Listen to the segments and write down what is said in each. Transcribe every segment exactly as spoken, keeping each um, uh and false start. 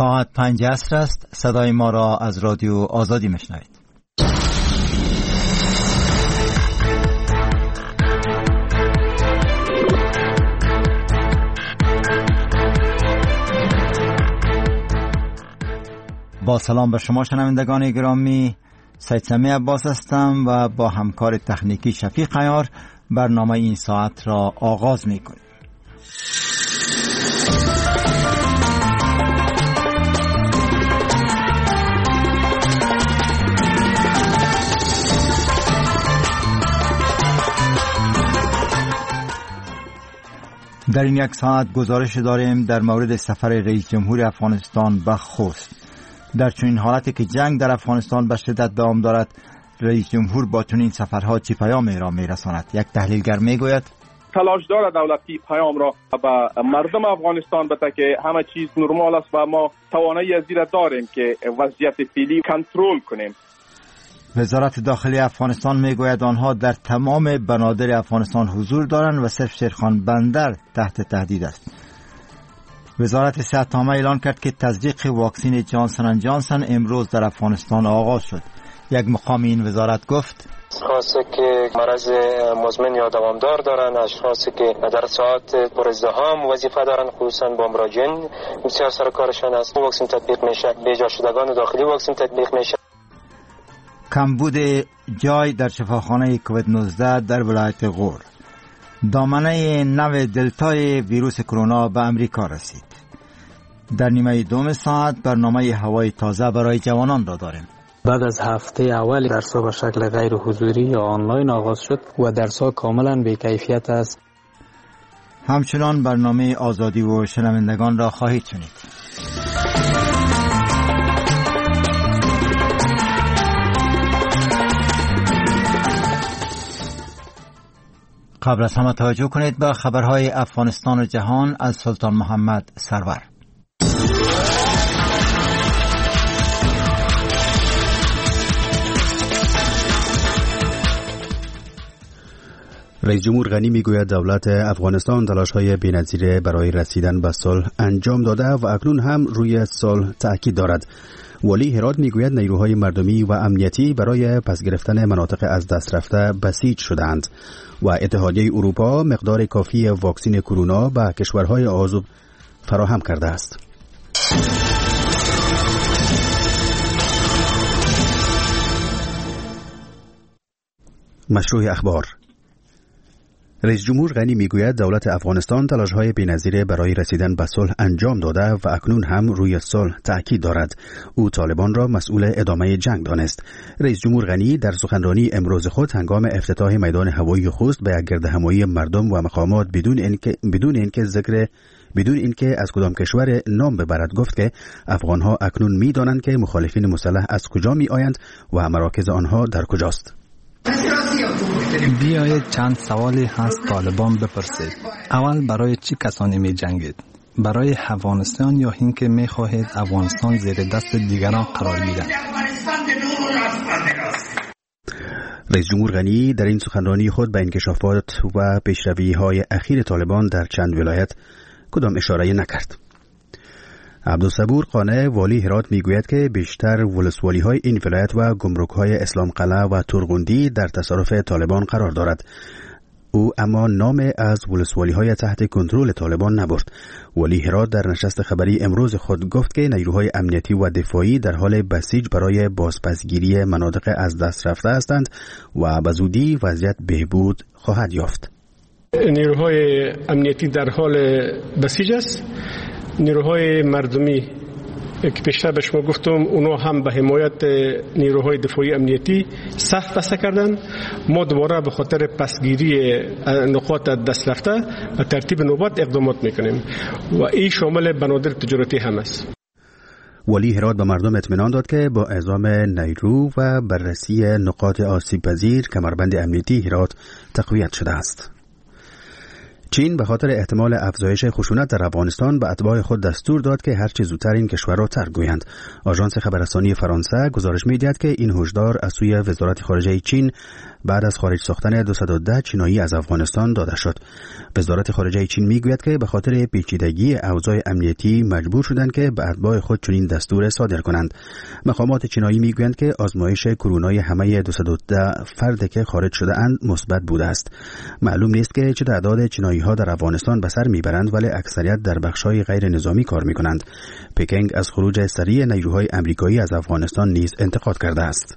ساعت پنج عصر است. صدای ما را از رادیو آزادی میشنوید. با سلام به شما شنوندگان گرامی، سید سمیع عباس هستم و با همکار تکنیکی شفیق عیار برنامه این ساعت را آغاز می‌کنیم. در این یک ساعت گزارش داریم در مورد سفر رئیس جمهور افغانستان به خوست. در چنین حالتی که جنگ در افغانستان به شدت دوام دارد، رئیس جمهور با چنین سفرها چه پیامی را میرساند؟ یک تحلیلگر میگوید تلاش دارد دولتی پیام را به مردم افغانستان بده که همه چیز نرمال است و ما توانایی از این داریم که وضعیت فعلی کنترل کنیم. وزارت داخلی افغانستان میگوید آنها در تمام بنادر افغانستان حضور دارند و صرف شیرخان بندر تحت تهدید است. وزارت صحت عامه اعلان کرد که تزریق واکسن جانسون اند جانسون امروز در افغانستان آغاز شد. یک مقام این وزارت گفت اشخاصی که مرض مزمن یا دوامدار دارند، اشخاصی که در ساعات پر ازدحام وظیفه دارند، خصوصا با مراجعین بسیار سر کارشان است، واکسن تطبیق میشه. بیجا شدگان داخلی واکسن تطبیق میشه. کمبود جای در شفاخانه کووید نوزده در ولایت غور. دامنه نو دلتای ویروس کرونا به امریکا رسید. در نیمه دوم ساعت برنامه هوای تازه برای جوانان را داریم. بعد از هفته اول درس‌ها به شکل غیر حضوری یا آنلاین آغاز شد و درس‌ها کاملا بی‌کیفیت است. همچنان برنامه آزادی و شنوندگان را خواهید شنید. قبل از همه توجه کنید به خبرهای افغانستان و جهان از سلطان محمد سرور. رئیس جمهور غنی میگوید دولت افغانستان تلاش‌های بی‌نظیر برای رسیدن به صلح انجام داده و اکنون هم روی صلح تأکید دارد. ولی هرات میگوید نیروهای مردمی و امنیتی برای پس گرفتن مناطق از دست رفته بسیج شدند و اتحادیه اروپا مقدار کافی واکسن کرونا به کشورهای عضو فراهم کرده است. مشروع اخبار. رئیس جمهور غنی میگوید دولت افغانستان تلاش‌های بی‌نظیر برای رسیدن به صلح انجام داده و اکنون هم روی صلح تأکید دارد. او طالبان را مسئول ادامه جنگ دانست. رئیس جمهور غنی در سخنرانی امروز خود هنگام افتتاح میدان هوایی خوست به یک گردهمایی مردم و مقامات بدون اینکه بدون اینکه ذکر بدون اینکه از کدام کشور نام ببرد گفت که افغان‌ها اکنون می‌دانند که مخالفین مسلح از کجا می‌آیند و مراکز آنها در کجاست. بیایید چند سوالی هست طالبان بپرسید. اول، برای چی کسانی می جنگید؟ برای افغانستان یا اینکه می خواهید افغانستان زیر دست دیگران قرار گیرد؟ رئیس جمهور غنی در این سخنرانی خود به انکشافات و پیشروی‌های اخیر طالبان در چند ولایت کدام اشاره نکرد. عبدالصبور قانع والی هرات میگوید که بیشتر ولسوالی‌های این ولایت و گمرک‌های اسلام قلعه و ترغندی در تصرف طالبان قرار دارد. او اما نام از ولسوالی‌های تحت کنترل طالبان نبرد. والی هرات در نشست خبری امروز خود گفت که نیروهای امنیتی و دفاعی در حال بسیج برای بازپسگیری مناطق از دست رفته هستند و به زودی وضعیت بهبود خواهد یافت. نیروهای امنیتی در حال بسیج است. نیروهای مردمی که پیشتر به شما گفتم اونا هم به حمایت نیروهای دفاعی امنیتی صف بسته کردن. ما دوباره به خاطر پسگیری نقاط دست رفته و ترتیب نوبت اقدامات میکنیم و این شامل بنادر تجارتی هم است. ولی هرات به مردم اطمینان داد که با اعزام نیرو و بررسی نقاط آسیب پذیر کمربند امنیتی هرات تقویت شده است. چین به خاطر احتمال افزایش خشونت در افغانستان به اتباع خود دستور داد که هرچه زودتر این کشور را ترک گویند. آژانس خبررسانی فرانسه گزارش می‌دهد که این هشدار از سوی وزارت خارجه چین بعد از خارج ساختن دویست و ده چینایی از افغانستان داده شد. وزارت خارجه چین میگوید که به خاطر پیچیدگی اوضاع امنیتی مجبور شدند که به اتباع خود چنین دستور صادر کنند. مقامات چینایی میگویند که آزمایش کرونای همه دویست و ده فردی که خارج شده اند مثبت بوده است. معلوم نیست که چه تعداد چینایی‌ها در افغانستان به سر میبرند، ولی اکثریت در بخش‌های غیر نظامی کار میکنند. پکینگ از خروج سریع نیروهای آمریکایی از افغانستان نیز انتقاد کرده است.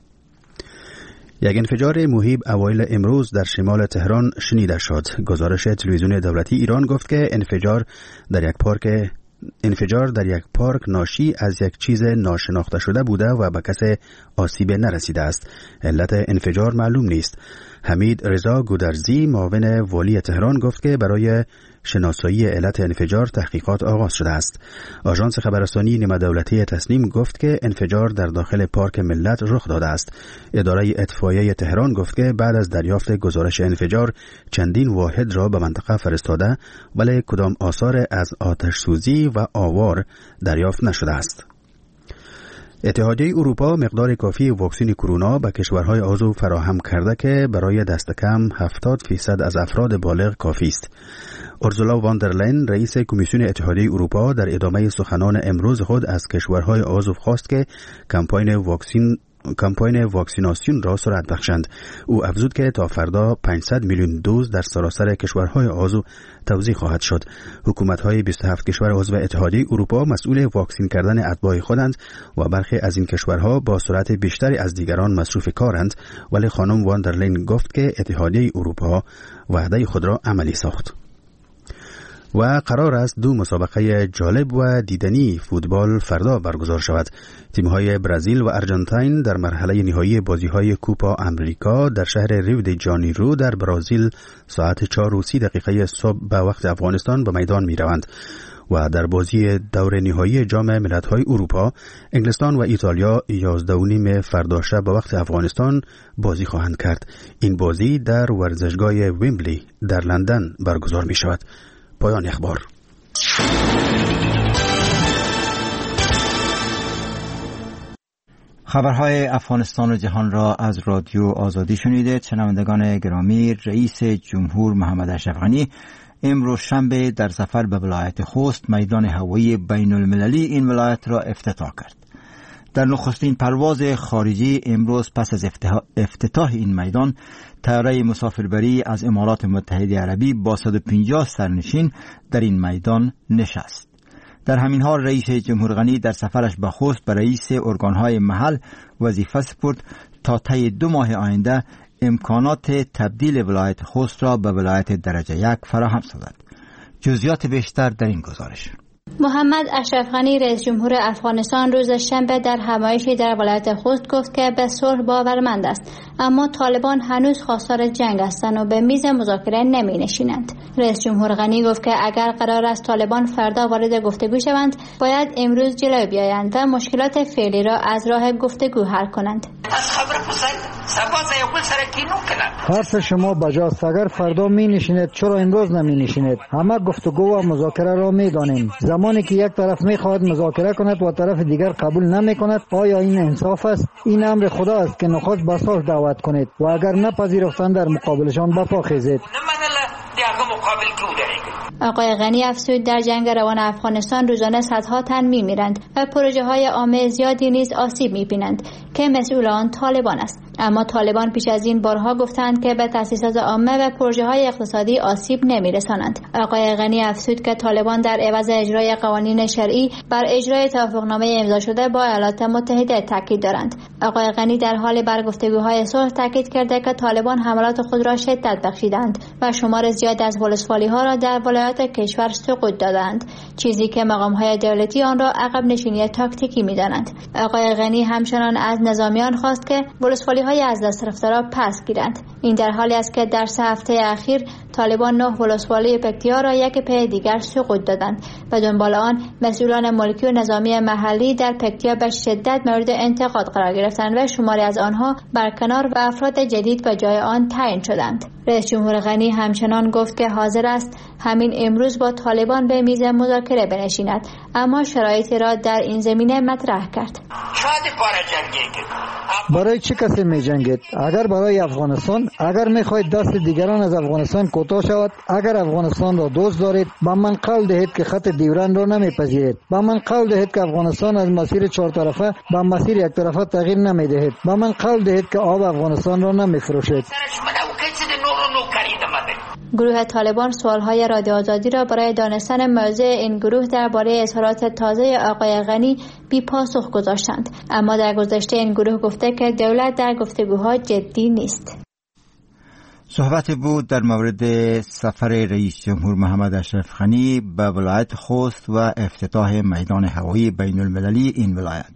یک انفجار مهیب اوایل امروز در شمال تهران شنیده شد. گزارش تلویزیون دولتی ایران گفت که انفجار در یک پارک انفجار در یک پارک ناشی از یک چیز ناشناخته شده بوده و به کسی آسیب نرسیده است. علت انفجار معلوم نیست. حمید رضا گودرزی معاون والی تهران گفت که برای شناسایی علت انفجار تحقیقات آغاز شده است. آژانس خبررسانی نیمه دولتی تسنیم گفت که انفجار در داخل پارک ملت رخ داده است. اداره اطفائیه تهران گفت که بعد از دریافت گزارش انفجار چندین واحد را به منطقه فرستاده، ولی کدام آثار از آتش سوزی و آوار دریافت نشده است. اتحادیه اروپا مقدار کافی واکسن کرونا به کشورهای عضو فراهم کرده که برای دست کم هفتاد فیصد از افراد بالغ کافی است. اورسولا واندرلاین رئیس کمیسیون اتحادیه اروپا در ادامه سخنان امروز خود از کشورهای عضو خواست که کمپاین واکسن کمپاین واکسیناسیون را سرعت بخشند. او افزود که تا فردا پانصد میلیون دوز در سراسر کشورهای عضو توزیع خواهد شد. حکومت‌های بیست و هفت کشور عضو اتحادیه اروپا مسئول واکسین کردن اتباع خودند و برخی از این کشورها با سرعت بیشتری از دیگران مصروف کارند، ولی خانم واندرلاین گفت که اتحادیه اروپا وعده خود را عملی ساخت. و قرار است دو مسابقه جالب و دیدنی فوتبال فردا برگزار شود. تیم‌های برزیل و آرژانتین در مرحله نهایی بازی‌های کوپا آمریکا در شهر ریو دی جانیرو در برزیل ساعت چهار و سی دقیقه صبح به وقت افغانستان به میدان می‌روند. و در بازی دور نهایی جام ملت‌های اروپا انگلستان و ایتالیا یازده و نیم فردا شب به وقت افغانستان بازی خواهند کرد. این بازی در ورزشگاه ویمبلی در لندن برگزار می‌شود. پایان اخبار. خبرهای افغانستان و جهان را از رادیو آزادی شنیدید. شنوندگان گرامی، رئیس جمهور محمد اشرف غنی امروز شنبه در سفر به ولایت خوست میدان هوایی بین المللی این ولایت را افتتاح کرد. در نخستین پرواز خارجی امروز پس از افتتاح این میدان، طیاره مسافربری از امارات متحده عربی با صد و پنجاه سرنشین در این میدان نشست. در همین حال رئیس جمهور غنی در سفرش به خوست به رئیس ارگانهای محل وظیفه سپرد تا طی دو ماه آینده امکانات تبدیل ولایت خوست را به ولایت درجه یک فراهم سازد. جزئیات بیشتر در این گزارش. محمد اشرف غنی رئیس جمهور افغانستان روز شنبه در همایشی در ولایت خوست گفت که به صلح باورمند است، اما طالبان هنوز خواستار جنگ هستند و به میز مذاکره نمی نشینند. رئیس جمهور غنی گفت که اگر قرار است طالبان فردا وارد گفتگو شوند، باید امروز جلو بیایند و مشکلات فعلی را از راه گفتگو حل کنند. حرف شما بجاست. اگر فردا می نشینید چرا امروز نمی نشینید؟ همه گفتگو و مذاکره را می دانیم. زمانی که یک طرف می خواهد مذاکره کند و طرف دیگر قبول نمی کند، آیا این انصاف است؟ این امر خدا است که نخست به صلح دعوت کنید و اگر نپذیرفتند در مقابلشان بپا خیزید. آقای غنی افزود در جنگ روان افغانستان روزانه صدها تن می‌میرند و پروژه های عامه زیادی نیز آسیب می‌بینند که مسئول آن طالبان است. اما طالبان پیش از این بارها گفتند که به تأسیسات عامه و پروژه های اقتصادی آسیب نمی‌رسانند. آقای غنی افزود که طالبان در عوض اجرای قوانین شرعی بر اجرای توافقنامه امضا شده با ایالات متحده تاکید دارند. آقای غنی در حال برگفتگوهای صلح تاکید کرده که طالبان حملات خود را شدت بخشیدند و شمار زیاد از ولسوالی‌ها را در ولایات کشور سقوط دادند، چیزی که مقام‌های دولتی آن را عقب نشینی تاکتیکی می‌دانند. آقای غنی همچنان از نظامیان خواست که ولسوالی‌های از دست رفته را پس گیرند. این در حالی است که در سه هفته اخیر طالبان نه ولسوالی پکتیا را یک پی دیگر سقوط دادند و دنبال آن مسئولان ملکی و نظامی محلی در پکتیا به شدت مورد انتقاد قرار گرفتند و شماری از آنها برکنار و افراد جدید به جای آن تعیین شدند. رئیس جمهور غنی همچنان گفت که حاضر است همین امروز با طالبان به میز مذاکره بنشیند، اما شرایطی را در این زمینه مطرح کرد. برای چه کسی می جنگید؟ اگر برای افغانستان، اگر می خواهید دست دیگران از افغانستان کوتاه شود، اگر افغانستان را دوست دارید، با من قول دهید که خط ډیورند را نمیپذیرید. با من قول دهید که افغانستان از مسیر چهار طرفه به مسیر یک طرفه تغییر نمیدهید. با من قول دهید که آب افغانستان را نمیفروشید. گروه طالبان سوالهای رادیو آزادی را برای دانستن موضع این گروه درباره اظهارات تازه آقای غنی بی پاسخ گذاشتند، اما در گذشته این گروه گفته که دولت در گفتگوها جدی نیست. صحبت بود در مورد سفر رئیس جمهور محمد اشرف غنی به ولایت خوست و افتتاح میدان هوایی بین المللی این ولایت.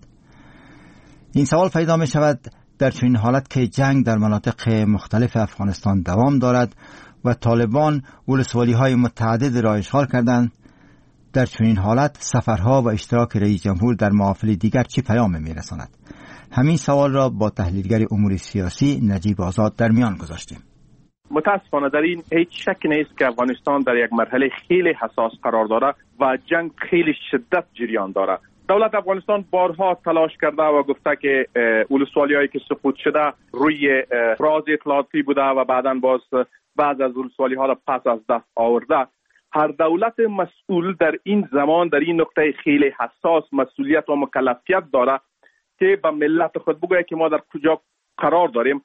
این سوال پیدا می شود در چنین حالت که جنگ در مناطق مختلف افغانستان دوام دارد و طالبان ولسوالی های متعدد را اشغال کردند، در چنین حالت سفرها و اشتراک رئیس جمهور در محافل دیگر چه پیام می رساند؟ همین سوال را با تحلیلگر امور سیاسی نجیب آزاد در میان گذاشتیم. متاسفانه در این هیچ شک نیست که افغانستان در یک مرحله خیلی حساس قرار دارد و جنگ خیلی شدت جریان دارد. دولت افغانستان بارها تلاش کرده و گفته که ولسوالی‌هایی که سقوط شده روی راز اطلاعاتی بوده و بعداً باز بعض از ولسوالی‌ها را پس از دست آورده. هر دولت مسئول در این زمان در این نقطه خیلی حساس مسئولیت و مکلفیت داره که به ملت خود بگوید که ما در کجا قرار داریم.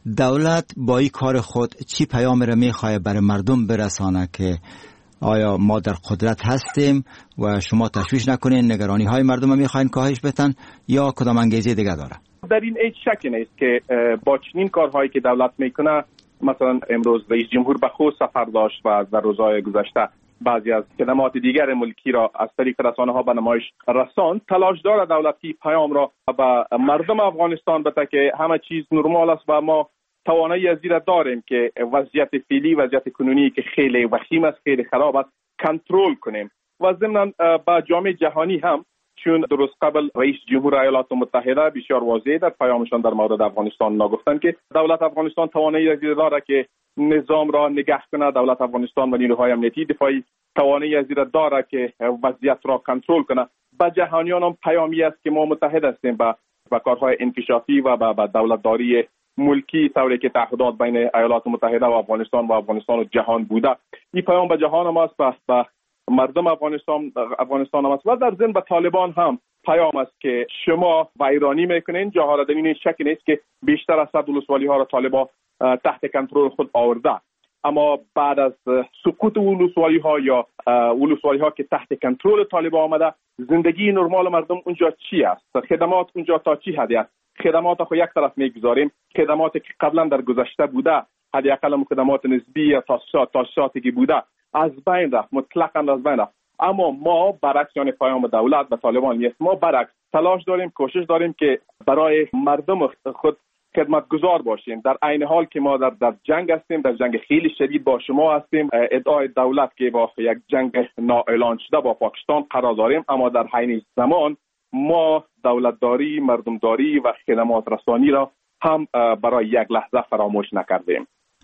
دولت با این کار خود چی پیام را میخواه برای مردم برسانه که آیا ما در قدرت هستیم و شما تشویش نکنین، نگرانی های مردم میخواین کاهش بدن، یا کدام انگیزه دیگه داره؟ در این هیچ شکی نیست که با چنین کارهایی که دولت میکنه، مثلا امروز رئیس جمهور به خوست سفر داشت و در روزهای گذشته بعضی از خدمات دیگر ملکی را از طریق رسانه ها به نمایش رساند، تلاش داره دولتی پیام را به مردم افغانستان بده که همه چیز نرمال است و ما توانایی از این داریم که وضعیت فعلی، وضعیت کنونی که خیلی وخیم است، خیلی خراب است، کنترل کنیم. و ضمن با جامعه جهانی هم، چون درست قبل رئیس جمهور ایالات متحده بسیار واضح در پیامشان در مورد افغانستان نگفتن که دولت افغانستان توانایی از این داره که نظام را نگه کنه، دولت افغانستان و نیروهای امنیتی دفاعی توانایی از این داره که وضعیت را کنترل کنه. به جهانیان هم پیامی است که ما متحد هستیم با با کارهای انکشافی و با دولتداری ملکی، طوری که تعهدات بین ایالات متحده و افغانستان و افغانستان و جهان بوده. این پیام به جهان هم است، به مردم افغانستان افغانستان هم است و در ضمن به طالبان هم پیام است که شما ویرانی میکنین جاها را. در این شکی نیست که بیشتر از صد ولسوالی ها را طالبان تحت کنترل خود آورده، اما بعد از سقوط ولسوالی ها یا ولسوالی ها که تحت کنترل طالبان آمده، زندگی نرمال مردم اونجا چی است؟ خدمات اونجا تا چی حدی است؟ خدمات خو یک طرف میگذاریم، خدماتی که قبلا در گذشته بوده، حداقل خدمات نسبی یا تاسیساتی که بوده از بین رفت، مطلقاً از بین رفت. اما ما برعکس، یعنی پیام دولت به طالبان نیست، ما برعکس تلاش داریم، کوشش داریم که برای مردم خود خدمتگزار باشیم، در عین حال که ما در در جنگ هستیم، در جنگ خیلی شدید با شما هستیم. ادعای دولت که با یک جنگ نااعلان شده با پاکستان قرار داریم، اما در عین زمان ما دولتداری، مردمداری و خدمات رسانی را هم برای یک لحظه فراموش نکردیم.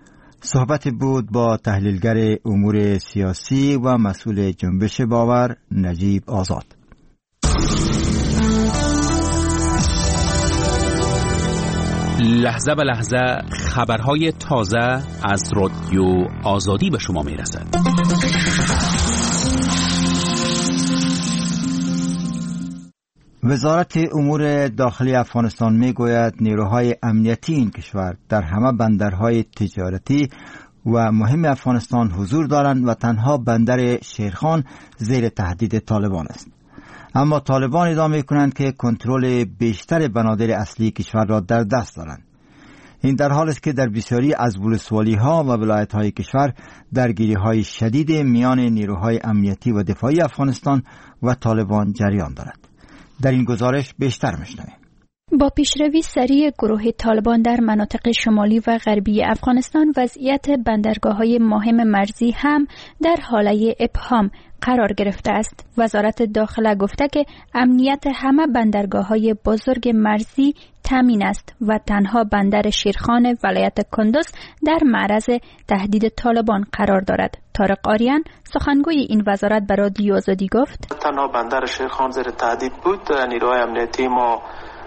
صحبت بود با تحلیلگر امور سیاسی و مسئول جنبش باور نجیب آزاد. لحظه به لحظه خبرهای تازه از رادیو آزادی به شما میرسد. وزارت امور داخلی افغانستان میگوید نیروهای امنیتی این کشور در همه بندرهای تجارتی و مهم افغانستان حضور دارند و تنها بندر شیرخان زیر تهدید طالبان است. اما طالبان ادعا میکنند که کنترل بیشتر بنادر اصلی کشور را در دست دارند. این در حالی است که در بسیاری از ولسوالی ها و ولایت های کشور درگیری های شدید میان نیروهای امنیتی و دفاعی افغانستان و طالبان جریان دارد. در این گزارش بیشتر میشنویم. با پیشروی سریع گروه طالبان در مناطق شمالی و غربی افغانستان، وضعیت بندرگاه‌های مهم مرزی هم در حاله ابهام قرار گرفته است. وزارت داخله گفته که امنیت همه بندرگاه‌های بزرگ مرزی تامین است و تنها بندر شیرخان ولایت کندوز در معرض تهدید طالبان قرار دارد. طارق آریان سخنگوی این وزارت به رادیو آزادی گفت: تنها بندر شیرخان زیر تهدید بود. نیروهای امنیتی ما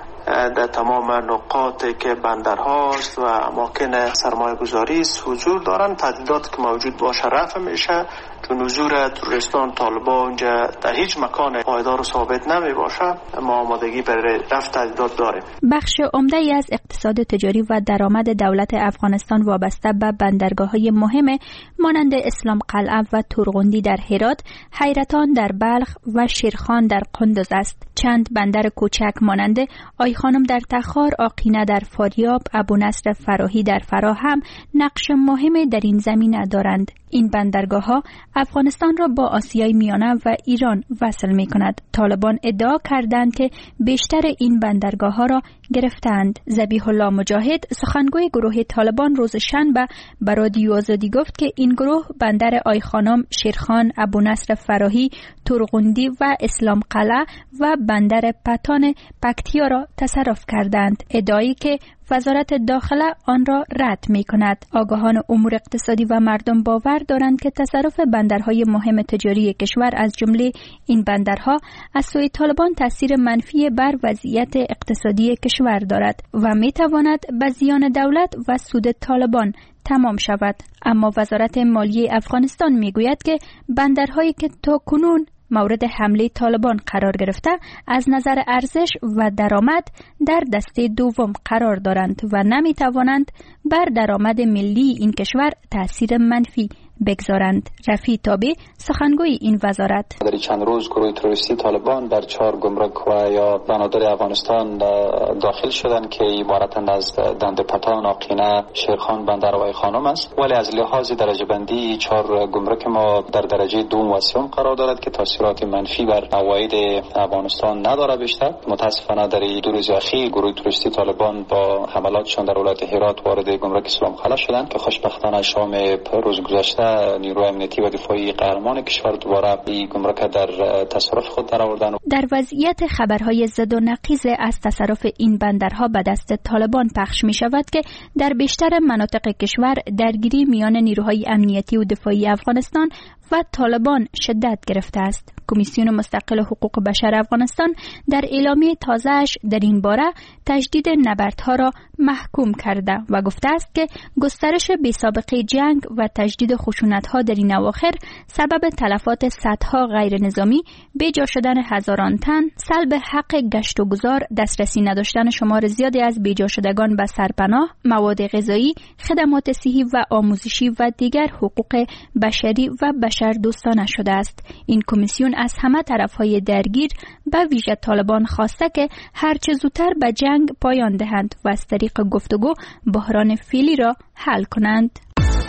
در تمام نقاط که بندرهاست و اماکن سرمایه گذاری حضور دارن. تهدیدات که موجود باشه رفع میشه، چون حضور تروریستان طالبان اونجا در هیچ مکان پایدار و ثابت نمی باشه. ما آمادگی برای رفع تهدیدات داریم. بخش عمده ای از اقتصاد تجاری و درآمد دولت افغانستان وابسته به بندرگاه‌های مهم مانند اسلام قلعه و تورغوندی در هرات، حیرتان در بلخ و شیرخان در قندوز است. چند بندر کوچک مانند آی خانم در تخار، آقینه در فاریاب، ابو نصر فراهی در فراه هم نقش مهمی در این زمینه دارند. این بندرگاه‌ها افغانستان را با آسیای میانه و ایران وصل می‌کند. طالبان ادعا کردند که بیشتر این بندرگاه‌ها را گرفتند. ذبیح الله مجاهد سخنگوی گروه طالبان روز شنبه به رادیو آزادی گفت که این گروه بندر آی خانم، شیرخان، ابو نصر فراهی، تورغوندی و اسلام قلعه و بندر پتان پکتیا را تصرف کردند. ادعایی که وزارت داخله آن را رد می کند. آگاهان امور اقتصادی و مردم باور دارند که تصرف بندرهای مهم تجاری کشور از جمله این بندرها از سوی طالبان تاثیر منفی بر وضعیت اقتصادی کشور دارد و می تواند به زیان دولت و سود طالبان تمام شود. اما وزارت مالیه افغانستان می گوید که بندرهایی که تا کنون مورد حمله طالبان قرار گرفته از نظر ارزش و درآمد در دسته دوم قرار دارند و نمی توانند بر درآمد ملی این کشور تأثیر منفی بگذارند. رفیع تابع سخنگوی این وزارت: در چند روز گروه تروریستی طالبان بر چهار گمرک و یا بنادر افغانستان داخل شدند که عبارتند از دنده پتان، آقینه، شیرخان، بندر و خانم است. ولی از لحاظ درجه بندی چهار گمرک ما در درجه دوم و سوم قرار دارد که تاثیرات منفی بر عواید افغانستان نداره. بیشتر متاسفانه در دو روز اخیر گروه تروریستی طالبان با حملاتشان در ولایت هرات وارد گمرک اسلام قلعه شدند که خوشبختانه شام روز گذشته نیروی امنیتی و دفاعی قهرمان کشور دوباره این گمرک در تصرف خود درآوردند. در وضعیت خبرهای زد و نقیض از تصرف این بندرها به دست طالبان پخش می شود که در بیشتر مناطق کشور درگیری میان نیروهای امنیتی و دفاعی افغانستان و طالبان شدت گرفته است. کمیسیون مستقل حقوق بشر افغانستان در اعلامیه تازه‌اش در این باره تجدید نبردها را محکوم کرده و گفته است که گسترش بی‌سابقه جنگ و تجدید خشونت‌ها در این اواخر سبب تلفات صدها غیر نظامی، بی‌جا شدن هزاران تن، سلب حق گشت و گذار، دسترسی نداشتن شمار زیادی از بی‌جا شدگان به سرپناه، مواد غذایی، خدمات صحی و آموزشی و دیگر حقوق بشری و بشر دوستانه شده است. این کمیسیون از همه طرف‌های درگیر به ویژه طالبان خواسته که هرچه زودتر به جنگ پایان دهند و از طریق گفتگو بحران فعلی را حل کنند.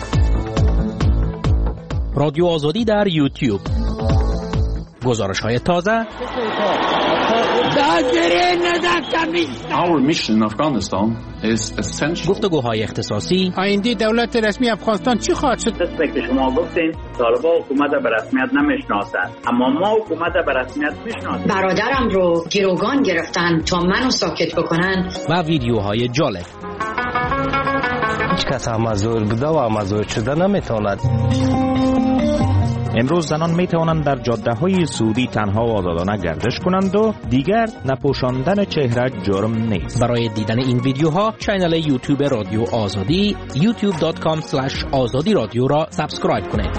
رادیو آزادی در یوتیوب. گزارش‌های تازه. Our mission in Afghanistan is essential. گفتگوهای اختصاصی. آینده دولت رسمی افغانستان چی خواهد شد؟ دست که شما گفتین طالبان حکومت به رسمیت نمیشناسند، اما ما حکومت به رسمیت میشناسیم. برادرم رو گروگان گرفتن تا منو ساکت بکنن. و ویدیوهای جالب. هیچ کس هم مزدور بوده و مزدور شده نمیتواند. امروز زنان می توانند در جاده های سعودی تنها و آزادانه گردش کنند و دیگر نپوشاندن چهره جرم نیست. برای دیدن این ویدیوها کانال یوتیوب رادیو آزادی یوتیوب دات کام اسلش آزادی رادیو را سابسکرایب کنید.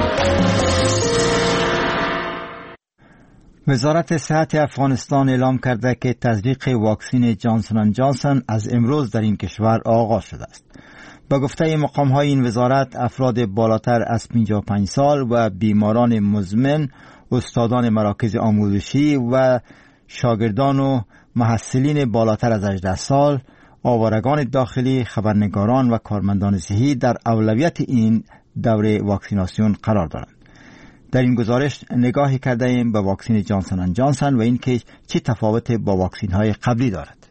وزارت صحت افغانستان اعلام کرده که تزریق واکسن جانسون اند جانسون از امروز در این کشور آغاز شده است. با گفته مقام‌های این وزارت، افراد بالاتر از پنجاه و پنج سال و بیماران مزمن، استادان مراکز آموزشی و شاگردان و محصلین بالاتر از هجده سال، آوارگان داخلی، خبرنگاران و کارمندان صحی در اولویت این دوره واکسیناسیون قرار دارند. در این گزارش نگاهی کرده ایم به واکسن جانسون اند جانسون و اینکه چه تفاوت با واکسن‌های قبلی دارد.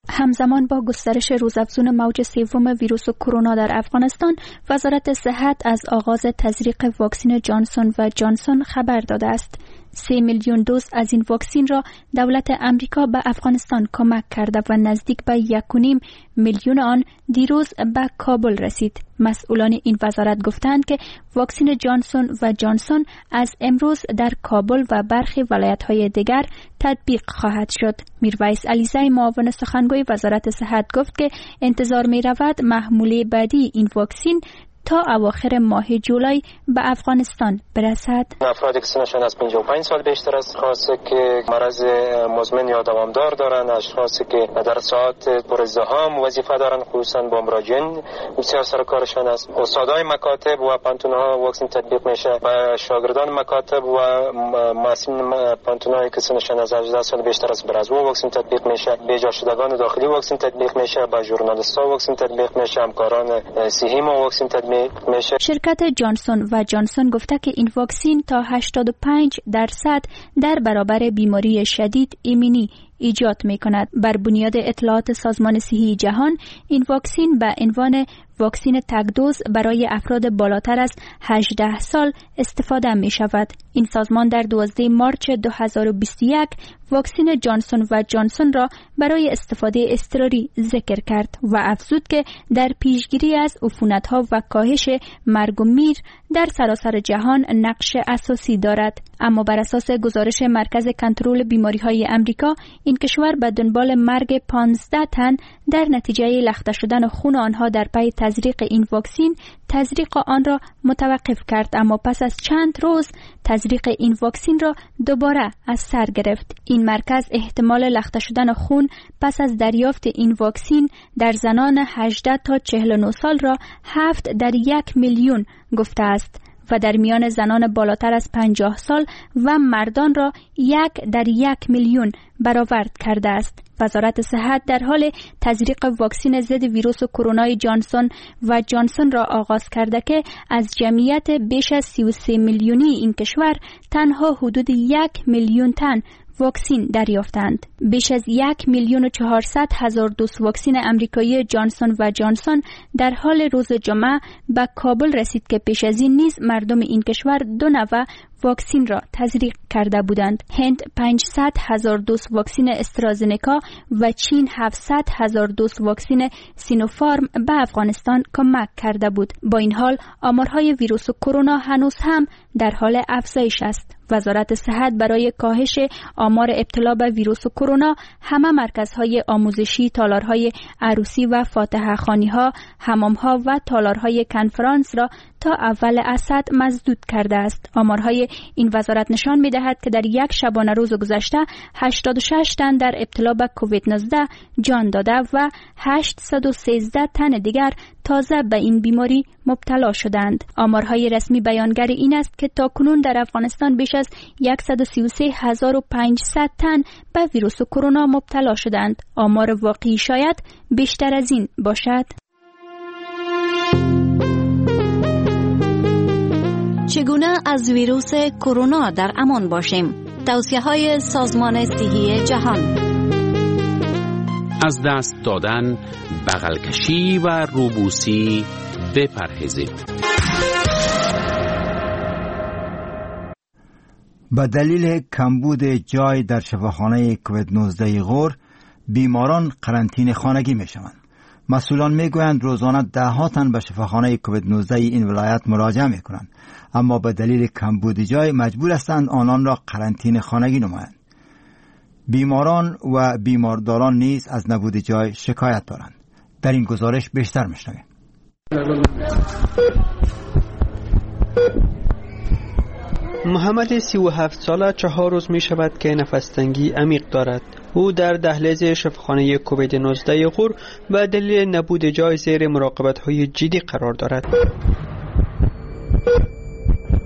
همزمان با گسترش روزافزون موج سوم ویروس کرونا در افغانستان، وزارت صحت از آغاز تزریق واکسن جانسون و جانسون خبر داده است. سه میلیون دوز از این واکسن را دولت امریکا به افغانستان کمک کرده و نزدیک به یک و نیم میلیون آن دیروز به کابل رسید. مسئولان این وزارت گفتند که واکسن جانسون و جانسون از امروز در کابل و برخی ولایت‌های دیگر تطبیق خواهد شد. میرویس علیزی، معاون سخنگوی وزارت صحت، گفت که انتظار می رود محموله بعدی این واکسن تا اواخر ماه جولای به افغانستان برسد. افرادی که سنشان از پنجاه و پنج سال بیشتر است، اشخاصی که مرض مزمن یا دوامدار دارند، اشخاصی که در ساعات پر ازدحام وظیفه دارند، خصوصا با مراجعین بسیار سر کارشان است. استادای مکاتب و پانتون‌ها واکسن تطبیق میشه و شاگردان مکاتب و معلمین پانتون‌هایی که سنشان از هجده سال بیشتر است بر از او واکسن تطبیق میشه. بیجا شدگان داخلی واکسن تطبیق میشه، با ژورنالیست‌ها واکسن تطبیق میشه، همکاران صحی ما واکسن تطبیق میشه. شرکت جانسون و جانسون گفته که این واکسن تا هشتاد و پنج درصد در برابر بیماری شدید ایمنی ایجاد می کند. بر بنیاد اطلاعات سازمان صحی جهان، این واکسن به عنوان واکسن تک دوز برای افراد بالاتر از هجده سال استفاده می شود. این سازمان در دوازده مارس دو هزار و بیست و یک واکسن جانسون و جانسون را برای استفاده اضطراری ذکر کرد و افزود که در پیشگیری از عفونت‌ها و کاهش مرگ و میر در سراسر جهان نقش اساسی دارد. اما بر اساس گزارش مرکز کنترل بیماری‌های امریکا، این کشور به دنبال مرگ پانزده تن در نتیجه لخته شدن خون آنها در پی تزریق این واکسن تزریق آن را متوقف کرد، اما پس از چند روز تزریق این واکسن را دوباره از سر گرفت. این مرکز احتمال لخته شدن خون پس از دریافت این واکسن در زنان هجده تا چهل و نه سال را هفت در یک میلیون گفته است و در میان زنان بالاتر از پنجاه سال و مردان را یک در یک میلیون برآورد کرده است. وزارت صحت در حال تزریق واکسن ضد ویروس کرونا جانسون و جانسون را آغاز کرده که از جمعیت بیش از سی و سه میلیونی این کشور تنها حدود یک میلیون تن واکسن دریافتند. بیش از یک میلیون و چهارصد هزار دوز واکسن امریکایی جانسون و جانسون در حال روز جمعه به کابل رسید که پیش از این نیز مردم این کشور دو نوع واکسن را تزریق کرده بودند. هند پانصد هزار دوز واکسن استرازنکا و چین هفتصد هزار دوز واکسن سینوفارم به افغانستان کمک کرده بود. با این حال آمارهای ویروس کرونا هنوز هم در حال افزایش است. وزارت صحت برای کاهش آمار ابتلا به ویروس کرونا همه مرکزهای آموزشی، تالارهای عروسی و فاتحه خانی‌ها، حمام‌ها و تالارهای کنفرانس را تا اول اسد مسدود کرده است. آمارهای این وزارت نشان می‌دهد که در یک شبانه روز گذشته هشتاد و شش تن در ابتلا به کووید نوزده جان داده و هشتصد و سیزده تن دیگر تازه به این بیماری مبتلا شدند. آمارهای رسمی بیانگر این است که تاکنون در افغانستان بیش از صد و سی و سه هزار و پانصد تن به ویروس کرونا مبتلا شدند. آمار واقعی شاید بیشتر از این باشد. چگونه از ویروس کرونا در امان باشیم؟ توصیه‌های سازمان صحی جهان. از دست دادن، بغل کشی و روبوسی بپرهیزید. به دلیل کمبود جای در شفاخانه کووید نوزده غور، بیماران قرنطینه خانگی می شوند. مسئولان می گویند روزانه ده ها تن به شفاخانه کووید نوزده این ولایت مراجعه می کنند، اما به دلیل کمبود جای مجبور هستند آنان را قرنطینه خانگی نمایند. بیماران و بیمارداران نیز از نبود جای شکایت دارند. در این گزارش بیشتر میشنویم. محمد سی و هفت ساله چهار روز می شود که نفس تنگی عمیق دارد. او در دهلیز شفاخانه کووید نوزده غور به دلیل نبود جای زیر مراقبت های جدی قرار دارد.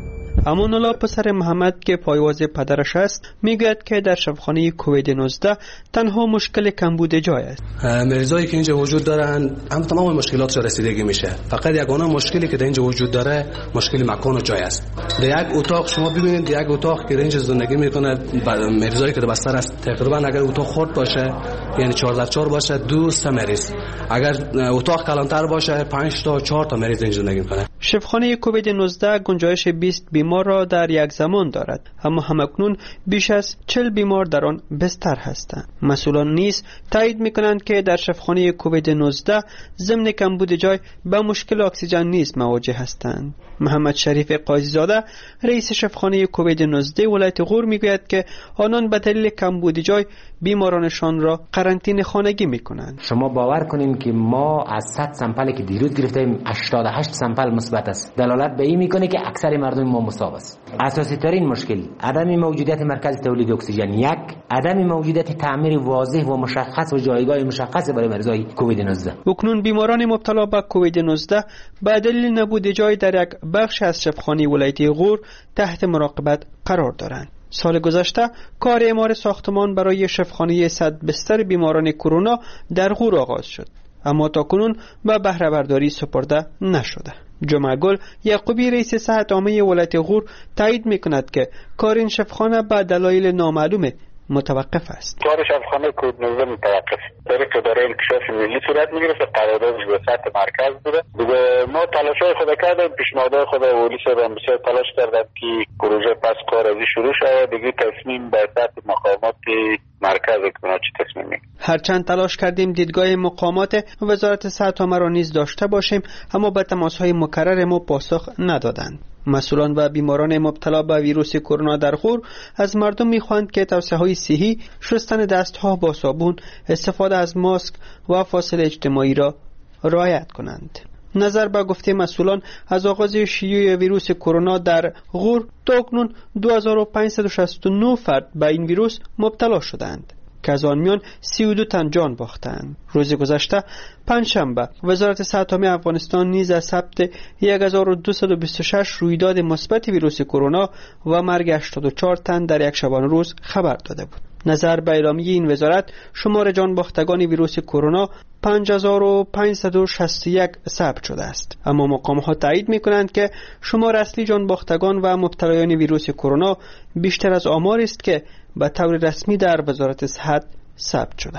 امان الله پسر محمد که پایواز پدرش است میگوید که در شفاخانه کووید نوزده تنها مشکل کمبود جای است. مریضایی که اینجا وجود دارن هم تمام مشکلات رسیدگی میشه. فقط یگانه مشکلی که در اینجا وجود داره مشکل مکان و جای است. در یک اتاق شما ببینید یک اتاق که اینجا زندگی میکنه مریضایی که در بستر است تقریبا اگر اتاق خرد باشه یعنی چهار در چهار باشه دو سه مریض، اگر اتاق کلانتر باشه پنج تا چهار تا مریض اینجا زندگی میکنه. شفاخانه کووید نوزده گنجایش بیست بیمار را در یک زمان دارد، اما همکنون بیش از چهل بیمار در آن بستر هستند. مسئولان نیز تایید میکنند که در شفاخانه کووید نوزده ضمن کمبود جای به مشکل اکسیژن نیز مواجه هستند. محمد شریف قاضی زاده رئیس شفاخانه کووید نوزده ولایت غور میگوید که آنان به دلیل کمبود جای بیمارانشان را قرنطینه خانگی میکنند. شما باور کنین که ما از صد سامپلی که دیروز گرفتیم هشتاد و هشت سامپل مثبت است. دلالت به این میکنه که اکثر مردم ما مصاب است. اساسی ترین مشکل عدم موجودیت مرکز تولید اکسیژن، یک عدم موجودیت تعمیر واضح و مشخص و جایگاه مشخص برای مریضای کووید نوزده. اکنون بیماران مبتلا به کووید نوزده به دلیل نبود جای در یک بخش از شفاخانه ولایتی غور تحت مراقبت قرار دارند. سال گذشته کار اعمار ساختمان برای شفاخانه صد بستر بیماران کرونا در غور آغاز شد، اما تاکنون به بهره برداری سپرده نشده. جمعه گل یعقوبی رئیس صحت عامه ولایت غور تایید میکند که کار این شفاخانه به دلایل نامعلوم متوقف است. کار شفاخانه کووید نوزده متوقف داره که برای انکشاف ملی صورت میگیره، قراردادش به سطح مرکز بوده. دیگه ما تلاشای خود کردیم، پیشنهادهای خود ولی صاحب بسیار تلاش کردن که پروژه پس کار ازی شروع شود. دیگه تصمیم به سطح مقامات مرکز که چه تصمیم میگیره. هرچند تلاش کردیم دیدگاه مقامات وزارت صحت عامه را نیز داشته باشیم، اما به تماس‌های مکرر ما پاسخ ندادند. مسئولان و بیماران مبتلا به ویروس کرونا در غور از مردم می‌خواهند که توصیه‌های صحی، شستن دست‌ها با صابون، استفاده از ماسک و فاصله اجتماعی را رعایت کنند. نظر به گفته مسئولان از آغاز شیوع ویروس کرونا در غور تا اکنون دو هزار و پانصد و شصت و نه فرد به این ویروس مبتلا شدند که از آن میان سی و دو تن جان باختند. روز گذشته پنجشنبه وزارت صحت عامه افغانستان نیز از ثبت یک هزار و دویست و بیست و شش رویداد مثبت ویروس کرونا و مرگ هشتاد و چهار تن در یک شبانه روز خبر داده بود. نظر به اعلامیه این وزارت شمار جان باختگان ویروس کرونا پنج هزار و پانصد و شصت و یک ثبت شده است، اما مقام‌ها تایید می‌کنند که شمار اصلی جان باختگان و مبتلایان ویروس کرونا بیشتر از آماری است که به طور رسمی در وزارت صحت ثبت شده.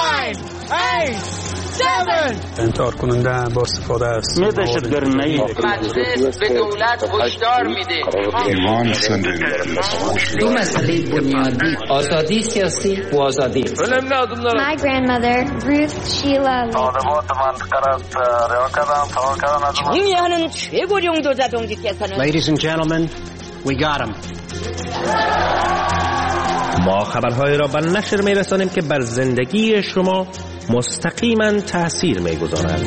انتحار کننده با استفاده است. دهشتگردی مجلس به دولت هشدار میده. دو مسئله بنیادی، آزادی سیاسی و آزادی. My grandmother Ruth Sheila 정의하는 최고령 도자동지께서는 Ladies and gentlemen, we got him. ما خبرهای را به نشر می رسانیم که بر زندگی شما مستقیما تأثیر می گذارند.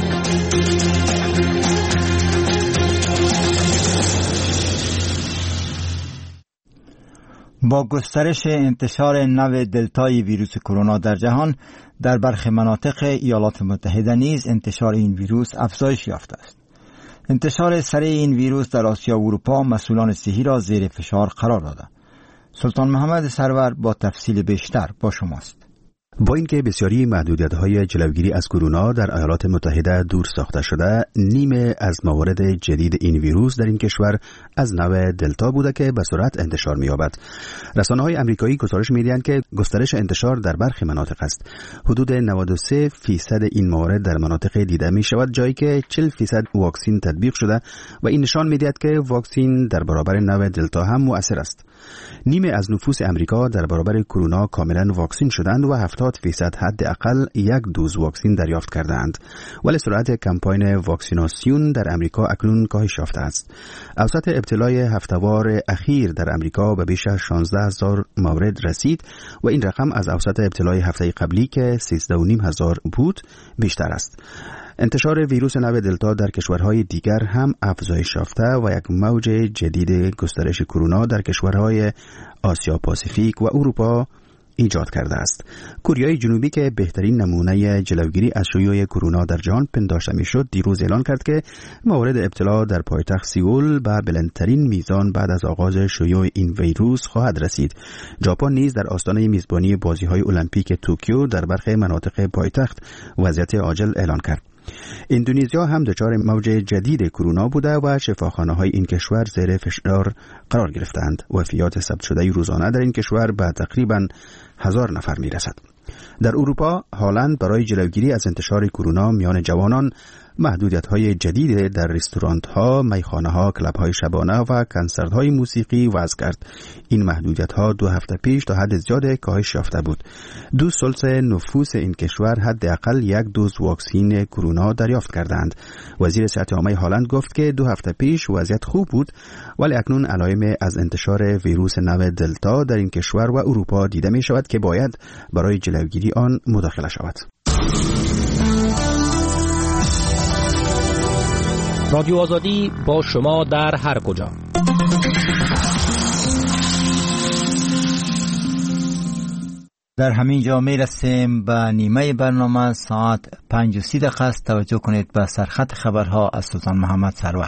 با گسترش انتشار نو دلتای ویروس کرونا در جهان، در برخی مناطق ایالات متحده نیز انتشار این ویروس افزایش یافته است. انتشار سریع این ویروس در آسیا و اروپا مسئولان صحی را زیر فشار قرار داده. سلطان محمد سرور با تفصیل بیشتر با شماست. با اینکه بسیاری محدودیت‌های جلوگیری از کرونا در ایالات متحده دور ساخته شده، نیمه از موارد جدید این ویروس در این کشور از نوع دلتا بوده که به سرعت انتشار می‌یابد. رسانه‌های آمریکایی گزارش می‌دهند که گسترش انتشار در برخی مناطق است. حدود نود و سه فیصد این موارد در مناطق دیده می‌شود، جایی که چهل فیصد واکسن تطبیق شده و این نشان می‌دهد که واکسن در برابر نوع دلتا هم مؤثر است. نیمه از نفوس امریکا در برابر کرونا کاملا واکسن شدند و هفتاد فیصد حداقل یک دوز واکسن دریافت کردند، ولی سرعت کمپاین واکسیناسیون در امریکا اکنون کاهش یافته است. اوسط ابتلای هفته‌وار اخیر در امریکا به بیش از شانزده هزار مورد رسید و این رقم از اوسط ابتلای هفته قبلی که سیزده و نیم هزار بود بیشتر است. انتشار ویروس نو دلتا در کشورهای دیگر هم افزایش یافته و یک موج جدید گسترش کرونا در کشورهای آسیا پاسیفیک و اروپا ایجاد کرده است. کره جنوبی که بهترین نمونه جلوگیری از شیوع کرونا در جهان پنداشته میشد، دیروز اعلان کرد که موارد ابتلا در پایتخت سئول به بلندترین میزان بعد از آغاز شیوع این ویروس خواهد رسید. ژاپن نیز در آستانه میزبانی بازی‌های المپیک توکیو در برخی مناطق پایتخت وضعیت عاجل اعلان کرد. اندونزیا هم دچار موج جدید کرونا بوده و شفاخانه‌های این کشور زیر فشار قرار گرفتند. وفیات ثبت شده روزانه در این کشور به تقریباً هزار نفر میرسد. در اروپا هالند برای جلوگیری از انتشار کرونا میان جوانان محدودیت‌های جدید در رستوران‌ها، میخانه‌ها، کلب‌های شبانه و کنسرت‌های موسیقی وضع کرد. این محدودیت‌ها دو هفته پیش تا حد زیاد کاهش یافته بود. دو ثلث نفوس این کشور حداقل یک دوز واکسین کرونا دریافت کردند. وزیر صحت عامه هالند گفت که دو هفته پیش وضعیت خوب بود، ولی اکنون علائم از انتشار ویروس نو دلتا در این کشور و اروپا دیده می‌شود که باید برای جلوگیری آن مداخله شود. رادیو آزادی با شما در هر کجا. در همین جا می رسیم به نیمه برنامه. ساعت پنج و سی دقیقه است. توجه کنید به سرخط خبرها از سلطان محمد سرور.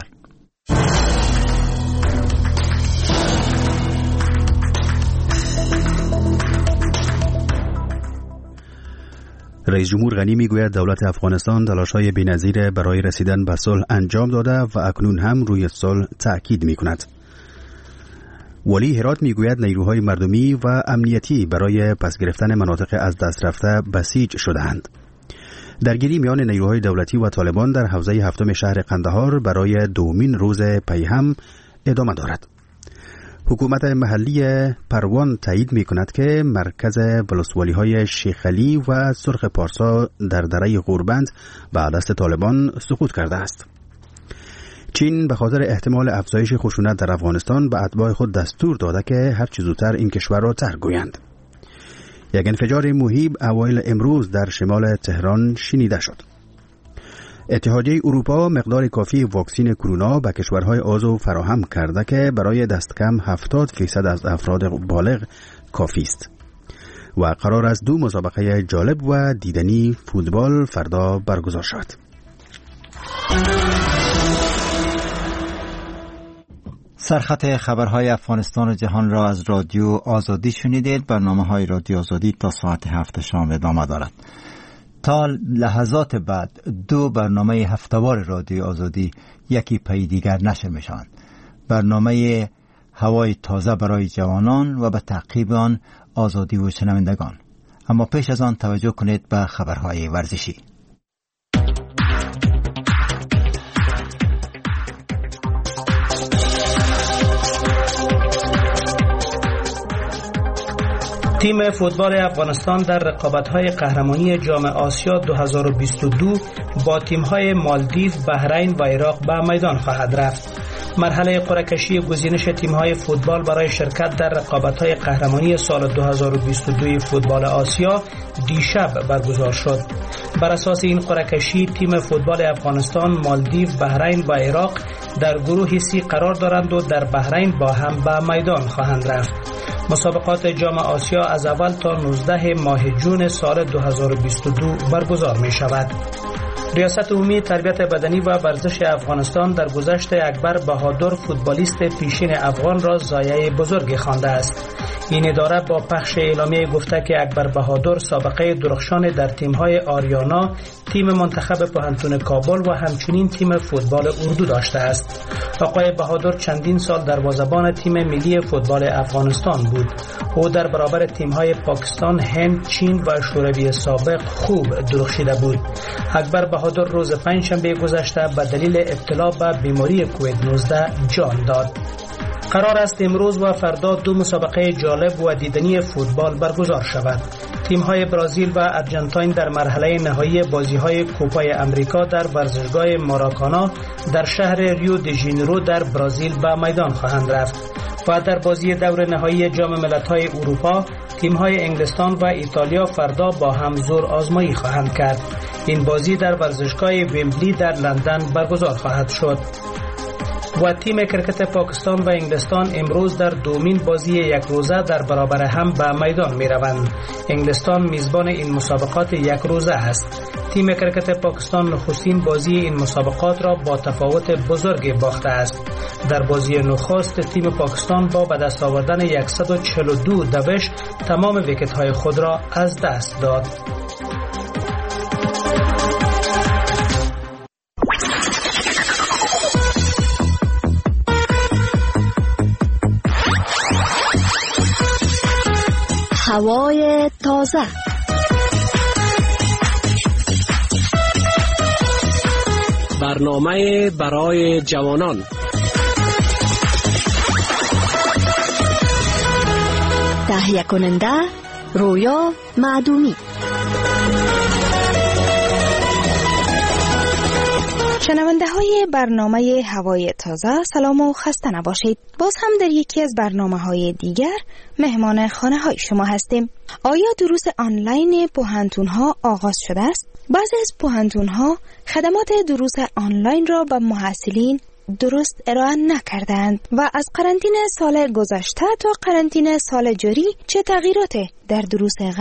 رئیس جمهور غنی میگوید دولت افغانستان تلاش‌های بی‌نظیر برای رسیدن به صلح انجام داده و اکنون هم روی صلح تأکید می‌کند. ولی هرات میگوید نیروهای مردمی و امنیتی برای پس گرفتن مناطق از دست رفته بسیج شده‌اند. درگیری میان نیروهای دولتی و طالبان در حوزه هفتم شهر قندهار برای دومین روز پی هم ادامه دارد. حکومت محلی پروان تایید می کند که مرکز ولسوالی های شیخ علی و سرخ پارسا در دره غوربند به دست طالبان سقوط کرده است. چین به خاطر احتمال افزایش خشونت در افغانستان به اتباع خود دستور داده که هر چه زودتر این کشور را ترک گویند. یک انفجار مهیب اوایل امروز در شمال تهران شنیده شد. اتحادیه اروپا مقدار کافی واکسن کرونا به کشورهای عضو فراهم کرده که برای دست کم هفتاد فیصد از افراد بالغ کافی است و قرار است دو مسابقه جالب و دیدنی فوتبال فردا برگزار شود. سرخط خبرهای افغانستان و جهان را از رادیو آزادی شنیدید. برنامه‌های رادیو آزادی تا ساعت هفت شام ادامه دارد. تا لحظات بعد دو برنامه هفته‌وار رادیو آزادی یکی پی دیگر نشر می‌شوند. برنامه هوای تازه برای جوانان و به تعقیب آن آزادی و شنوندگان. اما پیش از آن توجه کنید به خبرهای ورزشی. تیم فوتبال افغانستان در رقابت‌های قهرمانی جام آسیا دو هزار و بیست و دو با تیم‌های مالدیو، بحرین و عراق به میدان خواهد رفت. مرحله قرعه کشی گزینش تیم‌های فوتبال برای شرکت در رقابت‌های قهرمانی سال دو هزار و بیست و دو فوتبال آسیا دیشب برگزار شد. بر اساس این قرعه کشی تیم فوتبال افغانستان، مالدیو، بحرین و عراق در گروه سی قرار دارند و در بحرین با هم به میدان خواهند رفت. مسابقات جام آسیا از اول تا نوزده ماه جون سال دو هزار و بیست و دو برگزار می شود. ریاست عمومی تربیت بدنی و ورزش افغانستان در گذشت اکبر بهادر فوتبالیست پیشین افغان را ضایعه بزرگی خوانده است. این اداره با پخش اعلامیه گفته که اکبر بهادر سابقه درخشان در تیم‌های آریانا، تیم منتخب پوهنتون کابل و همچنین تیم فوتبال اردو داشته است. آقای بهادر چندین سال دروازه‌بان تیم ملی فوتبال افغانستان بود. او در برابر تیم‌های پاکستان، هند، چین و شوروی سابق خوب درخشیده بود. اکبر بهادر روز پنجشنبه گذشته به دلیل ابتلا به بیماری کووید نوزده جان داد. قرار است امروز و فردا دو مسابقه جالب و دیدنی فوتبال برگزار شود. تیم‌های برزیل و ارژانتین در مرحله نهایی بازی‌های کوپای امریکا در ورزشگاه ماراکانا در شهر ریو دی ژانیرو در برزیل به میدان خواهند رفت. و در بازی دور نهایی جام ملت‌های اروپا تیم‌های انگلستان و ایتالیا فردا با هم زور آزمایی خواهند کرد. این بازی در ورزشگاه ویمبلی در لندن برگزار خواهد شد. و تیم کرکت پاکستان و انگلستان امروز در دومین بازی یک روزه در برابر هم به میدان می روند. انگلستان میزبان این مسابقات یک روزه است. تیم کرکت پاکستان نخستین بازی این مسابقات را با تفاوت بزرگی باخته است. در بازی نخست تیم پاکستان با به دست آوردن صد و چهل و دو دوش تمام ویکت های خود را از دست داد. هوای تازه. برنامه برای جوانان. تهیه کننده رویا معدومی. شنونده های برنامه هوای تازه، سلام و خسته نباشید. باز هم در یکی از برنامه های دیگر مهمان خانه های شما هستیم. آیا دروس آنلاین پوهنتون ها آغاز شده است؟ بعضی از پوهنتون ها خدمات دروس آنلاین را به محصلین درست ارائه نکردند و از قرنطینه سال گذشته تا قرنطینه سال جاری چه تغییراتی در دروس